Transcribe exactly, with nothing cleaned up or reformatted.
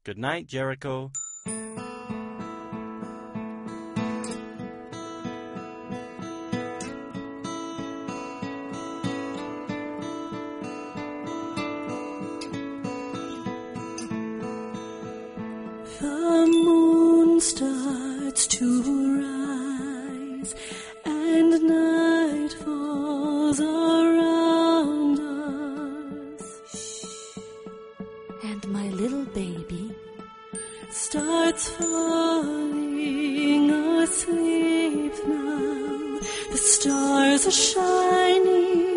Good night, Jericho. The moon starts to rise, and night falls around us. And my little baby starts falling asleep now. The stars are shining